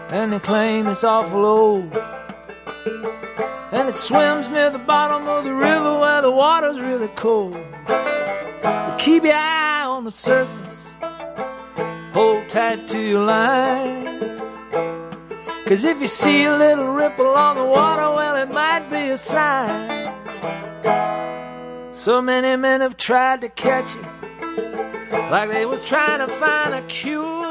and they claim it's awful old, and it swims near the bottom of the river where the water's really cold. But keep your eye on the surface, hold tight to your line, 'cause if you see a little ripple on the water, well, it might be a sign. So many men have tried to catch it, like they was trying to find a cure.